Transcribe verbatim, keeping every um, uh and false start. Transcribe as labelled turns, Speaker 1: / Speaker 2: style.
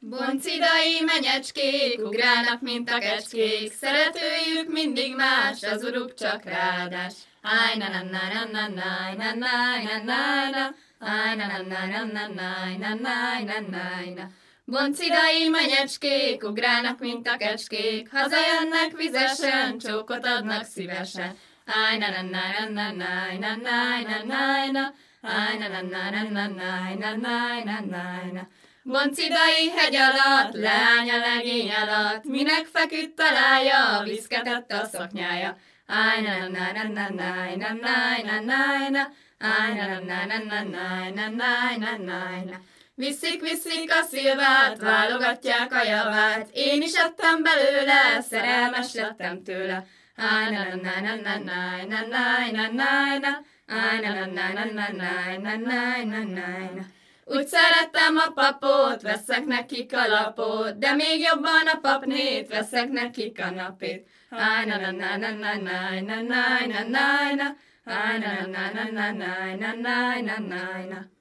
Speaker 1: Boncidai menyecskék, ugrálnak, mint a kecskék, szeretőjük mindig más, az uruk csak rádás. Áj na na na na na na na na na na, áj na na na na na na na na na na. Boncidai menyecskék, ugrálnak, mint a kecskék, hazajönnek vizesen, csókot adnak szívesen. Áj na na na na na na na na na na, áj na na na na na na na na na na. Boncidai hegy alatt, leány a legény alatt, minek feküdt találja, viszketett a szoknyája. Áj na na na na na na na na na na, áj na na na na na na na na na na. Viszik, viszik a szilvát, válogatják a javát, én is ettem belőle, szerelmes lettem tőle. Áj na na na na na na na na na na, áj na na na na na na na na na na. Úgy szerettem a papot, veszek neki kalapot, de még jobban a papnét, veszek neki kanapét. Áj na na na na na na na na na na na, áj na na na na na na na na na na.